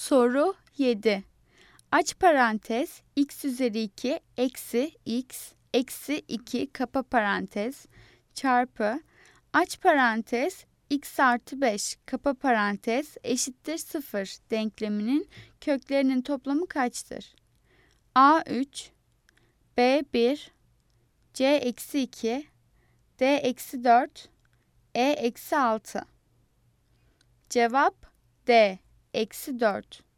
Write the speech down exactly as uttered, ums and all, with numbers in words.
Soru yedi. Aç parantez x üzeri iki eksi x eksi iki kapa parantez çarpı aç parantez x artı beş kapa parantez eşittir sıfır denkleminin köklerinin toplamı kaçtır? A üç, B bir, C eksi iki, D eksi dört, E eksi altı. Cevap D eksi dört.